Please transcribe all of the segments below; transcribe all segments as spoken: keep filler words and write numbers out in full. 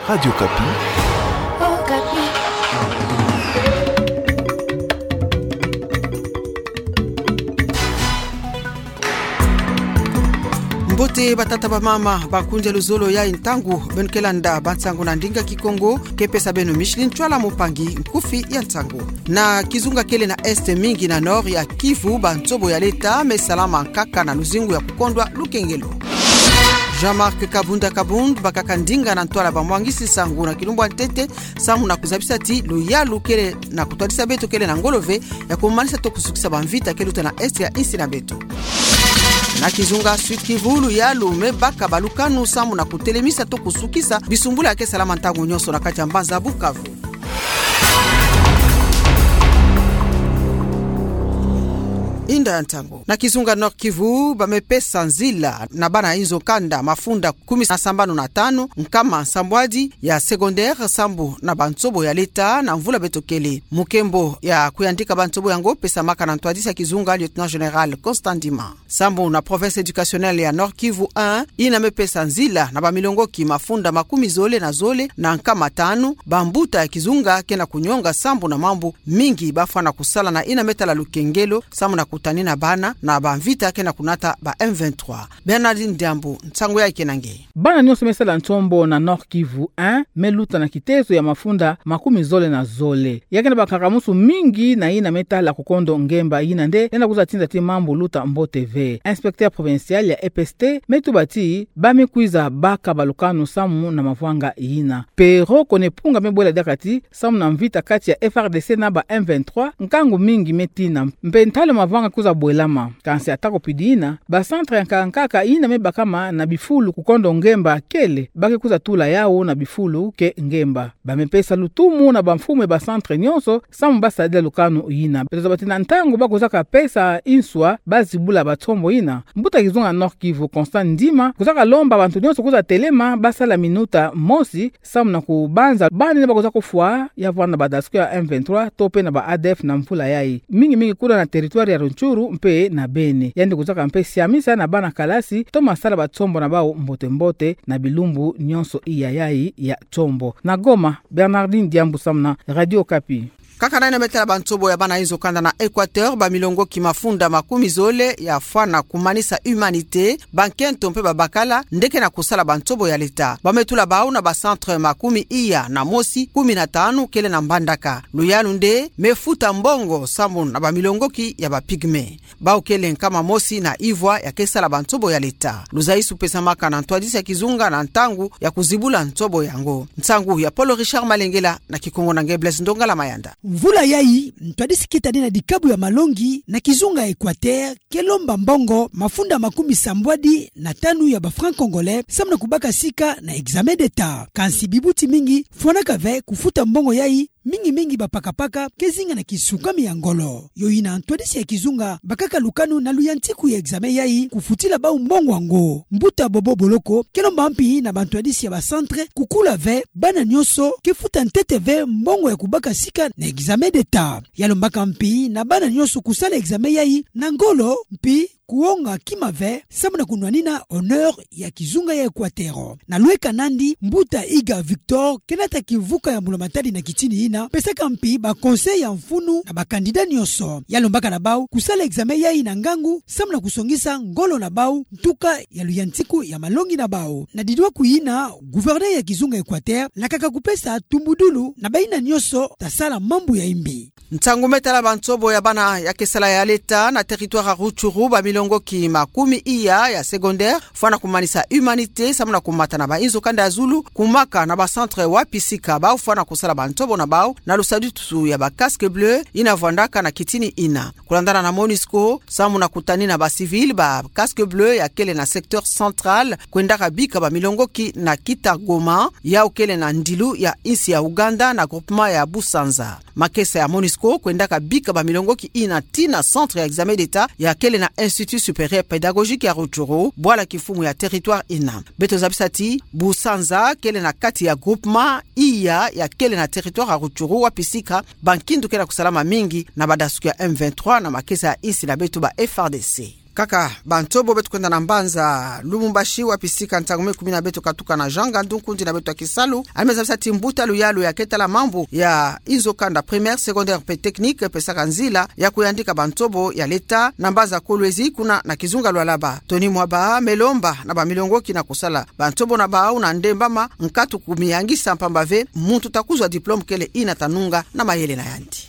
Radio Kapi. Oh, Kapi. Mbote batata ba mama bakunja luzolo ya intangu benkelanda batsangu na ndinga kikongo kepesa beno Michelin twala mopangi mkufi ya ntangu na kizunga kele na este mingi na nord ya Kivu bantsobo ya leta mesalama nkaka na luzingu ya kukondwa lukengelo. Jean-Marc Kabunda Kabund bakaka ndinga na ntwala bamwangisi sangu na kilumbu ntete samu na kuzabisa ti luyalu kele na kutwadisa beto kele na ngolove ya kumanisa to kusukisa bamvita keluta na este ya isi na beto. Na kizunga Sud Kivu ya lume baka balukanu samu na kutelemisa to kusukisa bisumbula yake salama ntangu nyoso na kati ya Mbanza Bukavu. Inda ya ntango. Na kizunga Nord Kivu bamepesa nzila na bana inzo kanda mafunda kumi na sambano na tano nkama sambwadi ya secondaire sambu na bantsobo ya leta na mvula betokele. Mukembo ya kuyandika bantsobo yango pesa maka na ntwadisa kizunga Lieutenant General Constant Ndima. Sambu na province educationnelle ya Nord Kivu un ina mepesa nzila na bamilongoki mafunda makumi zole na zole na nkama tano bambuta ya kizunga kena kunyonga sambu na mambu mingi bafana kusala na ina metala lukengelo sambu na kutanina bana na bamvita kena kunata ba M vingt-trois. Bernardine Diambo ntango yake nange. Bana nyoso mesala ntombo na Nord Kivu un meluta na kitezo ya mafunda makumi zole na zole. Yake na bakakamusu mingi na ina metala kukondo ngemba ina nde nenda kuzatinda ti mambo luta Mbo T V. Inspecteur provincial ya E P S T metubati bamekuiza baka balukanu samu na mavwanga ina. Pero konepunga mebola dakati samu na mvita kati ya F R D C na ba M vingt-trois nkangu mingi metina. Mpentale mavwanga kuza bwelama kansi atako pidina ba centre nkankaka ina mebakama na bifulu kukondo ngemba kele bake kuza tula yao na bifulu ke ngemba bamepesa lutumu na bamfume ba centre nyonso samu basade lukanu ina pezo batina ntango bakozaka pesa inswa bazibula batombo ina mbuta kizunga Nord Kivu Constant Ndima kuzaka lomba bantu nyonso kuza telema basala minuta mosi samu na kubanza bani ne bakozaka fwa ya vwana badasku ya M vingt-trois tope na ba A D F na mfula yai mingi mingi kula na territoire ya Runchuru mpe na Bene yandi kuzaka mpe siamisa na bana kalasi to masala batombo na bao mbote mbote na bilumbu nyonso iya yai ya tombo na Goma. Bernardine Diambu samna Radio Kapi. Kaka na ina metala bantsobo ya bana inzo kanda na Equateur ba milongo ki mafunda makumi zole ya fana kumanisa humanité bankento mpe babakala ndeke na kusala bantsobo ya leta bametula bao na ba centre makumi iya na mosi kumi na tano kele na Mbandaka luyalu nde mefuta mbongo samu na ba milongo ki ya ba pigme bao kele nkama mosi na Ivwa ya kesala bantsobo ya leta luzaisu pesa maka na ntwadisa kizunga na ntangu ya kuzibula ntsobo yango ntangu ya Paulo Richard Malengela na Kikongo na Ngebles Ndongala Mayanda. Mvula yai ntwadisi kitani na dikabu ya malongi na kizunga Equateur kelomba mbongo mafunda makumi sambwadi na tanu ya ba franc congolais samna kubaka sika na examen d'etat kansi bibuti mingi fona kave kufuta mbongo yai mingi mingi bapakapaka kezinga na kisukami ya ngolo yo ina ntwadisi ya kizunga bakaka lukanu na luyantiku ya examen yai kufutila ba mbongo wango mbuta bobo boloko kelomba mpi na bantwadisi ya ba centre kukula ve bana nyonso kefuta ntete ve mbongo ya kubaka sika na examen d'etat yalombaka mpi na bana nyonso kusala examen yai na ngolo mpi kuonga kimave samu na kunwanina honneur ya kizunga ya Equateur na lueka nandi mbuta Iga Victor kenata kivuka ya mulamatadi na kitini ina pesaka mpi ba conseil ya mfunu na ba kandida nyonso yalombaka na bau kusala examen ya ina ngangu samu na kusongisa ngolo na bau ntuka ya luyantiku ya malongi na bau na didwa kuina gouverneur ya kizunga Equateur na kaka kupesa tumbudulu na baina nyonso tasala mambu ya imbi ntangu metala bantsobo ya bana ya kesala ya leta na territoire Rutshuru ba milongo ki makumi iya ya secondaire fana kumanisa humanité samu na kumata na ba inzo kanda ya Zulu kumaka na ba centre wapisika ba fana kusala bantsobo na bao na lusadutu ya ba casque bleu ina vwandaka na kitini ina kulandana na MONUSCO samu na kutani na ba civil ba casque bleu ya kele na secteur central kwendaka bika ba milongo ki na Kitagoma ya ukele na Ndilu ya isi ya Uganda na groupement ya Busanza makesa ya MONUSCO kwendaka bika ba milongo ki ina tina centre ya examen d'etat ya kele na Institut supérieur pédagogique ya Rutshuru bwala kifumu ya territoire ina beto zabisati Busanza kele na kati ya groupement iya ya kele na territoire ya Rutshuru wapisika bankindu kela kusalama mingi na badasuku ya M vingt-trois na makesa ya isi na beto ba F R D C. kaka bantobo betu kwenda na Mbanza Lumumbashi wapisika ntangume kumi na betu katuka na janga ndunkundi na betu akisalu alimezabisa timbuta luyalu ya ketala mambu ya izo kanda primaire secondaire pe technique pe sakanzila ya kuyandika bantobo ya leta na Mbanza Kolwezi kuna na Kizunga Lwalaba Toni Mwaba Melomba na bamilongoki na kusala bantobo na baau na ndembama nkatu kumiyangisa mpambave muntu takuzwa diplome kele ina tanunga na mayele na yandi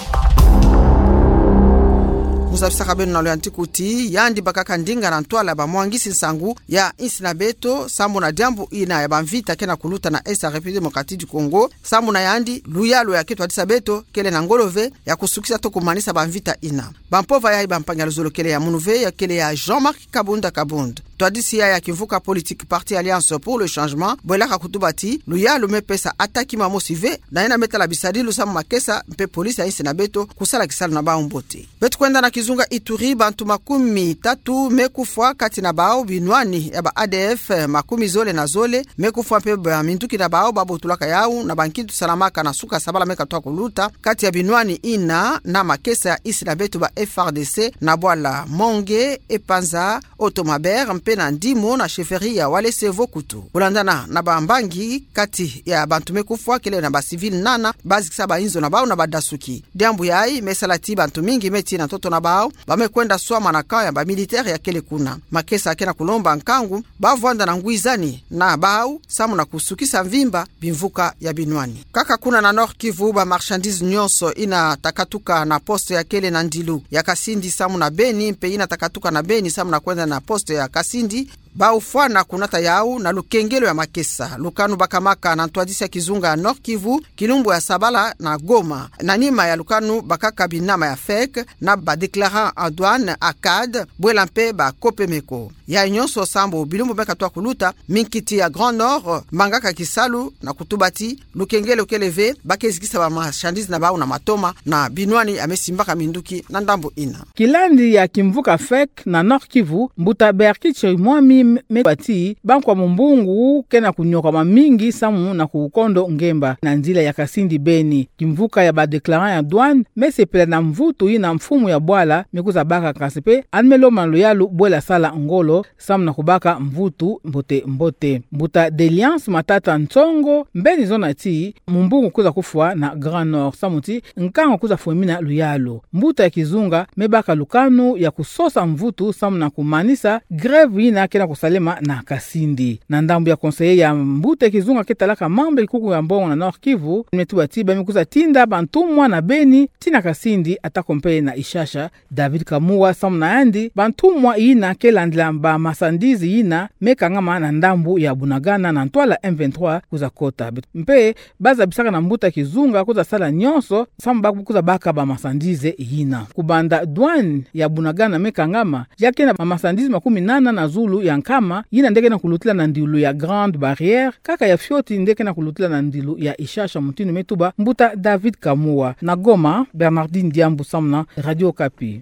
Muzabisa kabenu na loyanti kuti yandi bakaka ndinga na ntwala ba mwangisi nsangu ya insina beto sambu na diambu ina ya bamvita kena kuluta na Esa République Démocratique du Congo sambu na yandi luyalo ya kitu atisa beto kele na ngolove ya kusukisa to kumanisa bamvita ina bampova ya ibampanga luzolo kele ya munuve ya kele ya Jean-Marc Kabunda Kabunda Twadisi ya kivuka politique parti Alliance pour le changement bwelaka kutubati luyalo mepesa ataki mamosive na ina metala bisadi lusamu makesa mpe polisi ya insina beto kusala kisalu na bao mbote betu kwenda na Kizunga Ituri bantu makumi tatu mekufwa kati na bao binwani ya ba A D F makumi zole na zole mekufwa pe ba minduki na bao babotulaka yau na bankitu salamaka na suka sabala meka toa kuluta kati ya binwani ina na makesa ya isi na betu ba F R D C na bwala Monge Epanza Otomaber mpe na ndimo na sheferi ya wale sevo kutu ulandana na bambangi kati ya bantu mekufwa kele na ba civil nana bazikisa ba inzo na bao na badasuki diambu yai mesalati bantu mingi meti na toto na bao bamekwenda swama na kaya ba militaire ya kele kuna makesa akena kulomba nkangu bavwanda na nguizani na bao samu na kusukisa mvimba bimvuka ya binwani kaka kuna na Nord Kivu ba marchandise nyonso ina takatuka na poste ya kele na ndilu ya Kasindi samu na Beni mpe ina takatuka na Beni samu na kwenda na poste ya Kasindi baufwana kunata yau na lukengelo ya makesa lukanu bakamaka na ntwadisi ya Kizunga ya Nord Kivu kilumbu ya Sabala na Goma na nima ya lukanu bakaka binama ya F E C na ba deklarant en douane A C A D bwela mpe ba Kopemeko ya nyonso sambo bilumbu meka toa kuluta minkiti ya Grand Nord mangaka kisalu na kutubati lukengelo keleve bakezikisa ba marchandise na bao na matoma na binwani amesimbaka minduki na ndambo ina kilandi ya kimvuka F E C na Nord Kivu mbuta berkiche mwami mebati bankwa mumbungu kena kunyoka mamingi samu na kukondo ngemba na nzila ya Kasindi Beni kimvuka ya ba deklarant ya douane mesepela na mvutu ina mfumu ya bwala mekuza baka kasepe anmelo manloyalu bwela sala ngolo samu na kubaka mvutu mbote mbote mbuta d'Alliance matata ntsongo mbeni zona ti mumbungu kuza kufwa na Grand Nord samuti nkango kuza fuemina luyalo mbuta ya Kizunga mebaka lukanu ya kusosa mvutu samu na kumanisa greve ina kena kusalema na Kasindi na ndambu ya conseiller ya mbuta ya Kizunga ketalaka mambo ikuku ya mbongo na Nord Kivu metuba tiba mikuza tinda bantumwa na Beni tina Kasindi atakompe na Ishasha David Kamuwa samu na andi bantumwa ina kelandila ba masandizi ina mekangama na ndambu ya Bunagana na ntwala M vingt-trois kuza kota mpe baza bisaka na mbuta Kizunga kuza sala nyonso samu baku kuza baka ba masandize ina kubanda douane ya Bunagana mekangama yake na masandizi makumi nana na zulu ya nkama ina ndeke na kulutila na ndilu ya Grande Barrière kaka ya Fioti ndeke na kulutila na ndilu ya Ishasha mutinu metuba mbuta David Kamuwa na Goma Bernardine Diambu samna Radio Kapi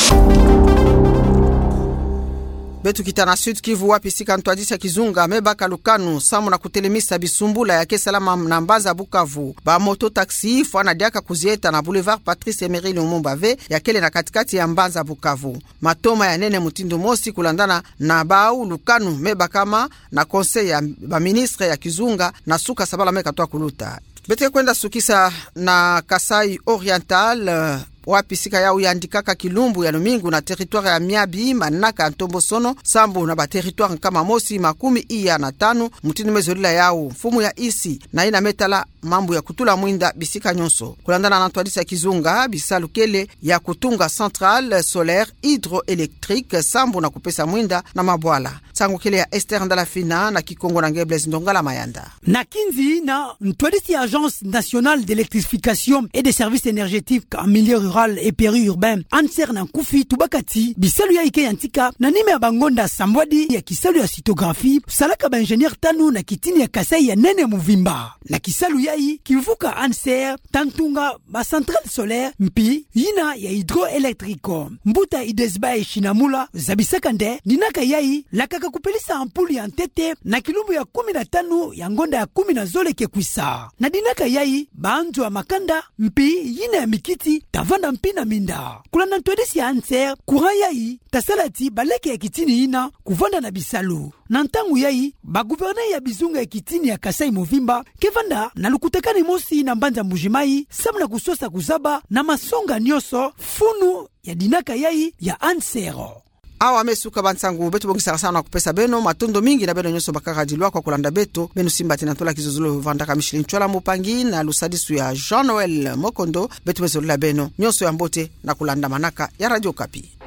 betu kitana Sud Kivu wapisika ntwadisi ya Kizunga mebaka lukanu samu na kutelemisa bisumbula ya kesalama na Mbanza Bukavu ba moto taxi fwana diaka kuzieta na Boulevard Patrice Emery Lumumba ve ya kele na katikati ya Mbanza Bukavu matoma ya nene mutindo mosi kulandana na bau lukanu mebakama na conseil ya ba ministre ya Kizunga na suka sabala meka toa kuluta betu kwenda sukisa na Kasai Oriental uh, wapisika ya uyandikaka kilumbu ya Lumingu na territoire ya Miabi Manaka Ntombo Sono sambu na ba territoire kama Mosi makumi iya na tano mutinu mezolila yao mfumu ya isi na ina metala mambu ya kutula mwinda bisika nyonso kulandana na ntwadisi ya Kizunga bisalu kele ya kutunga centrale solaire hydroélectrique sambu na kupesa mwinda na mabwala sangu kele ya Esther Ndalafina na Kikongo na Ngebles Ndongala Mayanda na kinzi na ntwadisi ya Agence nationale d'électrification et des services énergétiques en milieu rural et périurbain anser na kufi tubakati bisalu ya ike yantika na nime ya bangonda sambwadi ya kisalu ya cytographie salaka ba ingénieur tanu na kitini ya Kasai ya nene muvimba na kisalu yai kivuka anser tantunga ba centrale solaire mpi yina ya hydroélectrique mbuta idesba e shinamula zabisaka nde ninaka yai lakaka kupelisa ampuli ya ntete na kilumbu ya kumi na tano ya ngonda mafunda ya kumi na zole kekwisa na dinaka yai baanzo ya makanda mpi yina ya mikiti tavanda mpi na minda kulanda ntwedisi ya anser kura yai tasalati baleke ya kitini ina kuvanda na bisalu na ntangu yai baguverne ya bizunga ya kitini ya Kasai Movimba kevanda na lukutekani mosi na mbanza Mbujimai samna kusosa kuzaba na masonga nyoso funu ya dinaka yai ya ansero. Awa mesuka bansangu betu bongisaka sana kupesa beno matondo mingi na beno nyoso bakaka dilwa kwa kulanda beto beno simba tina tola kizozolo vandaka Michelin Chwala Mupangi na lusadisu ya Jean Noel Mokondo betu bezolo la beno nyoso ya mbote na kulanda manaka ya Radio Kapi.